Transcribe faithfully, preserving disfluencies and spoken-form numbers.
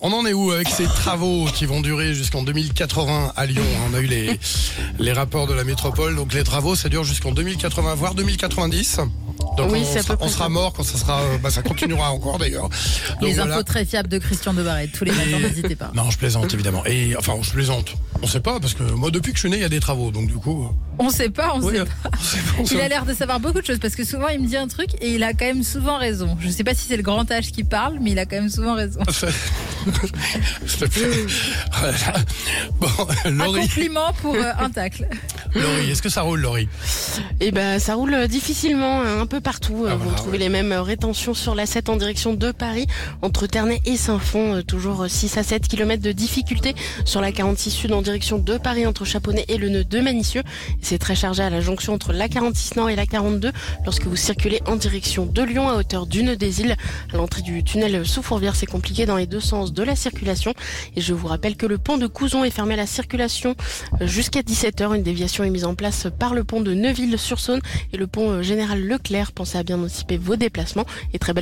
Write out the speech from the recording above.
On en est où avec ces travaux qui vont durer jusqu'en deux mille quatre-vingts à Lyon? On a eu les, les rapports de la métropole. Donc les travaux, ça dure jusqu'en deux mille quatre-vingts, voire deux mille quatre-vingt-dix. Donc oui, on, c'est à sera, peu près on sera ça. mort quand ça sera, bah ça continuera encore d'ailleurs. Donc Les voilà. infos très fiables de Christian Debarret, tous les matins, Et- n'hésitez pas. Non, je plaisante évidemment. Et enfin, je plaisante. On sait pas parce que moi, depuis que je suis né, il y a des travaux. Donc du coup, On sait pas, on oui, sait euh, pas. on sait pas, on Il sait a l'air de savoir beaucoup de choses parce que souvent il me dit un truc et il a quand même souvent raison. Je sais pas si c'est le grand âge qui parle, mais il a quand même souvent raison. pas. S'il te plaît. Voilà. Bon, Un Laurie, compliment pour euh, un tacle. Laurie, est-ce que ça roule, Laurie? Eh ben, ça roule euh, difficilement, hein, un peu partout. Euh, Ah Vous voilà, retrouvez ouais. les mêmes euh, rétentions sur l'A sept en direction de Paris, entre Ternay et Saint-Fond. Euh, toujours euh, six à sept kilomètres de difficulté sur la quarante-six Sud en direction de Paris, entre Chaponnet et le nœud de Manicieux. Et c'est très chargé à la jonction entre la quarante-six Nord et la quarante-deux lorsque vous circulez en direction de Lyon à hauteur du nœud des Îles. À l'entrée du tunnel sous Fourvière, c'est compliqué dans les deux sens de la circulation. Et je vous rappelle que le pont de Couzon est fermé à la circulation euh, jusqu'à dix-sept heures. Une déviation est mise en place par le pont de Neuville-sur-Saône et le pont euh, Général Leclerc. Pensez à bien anticiper vos déplacements et très belle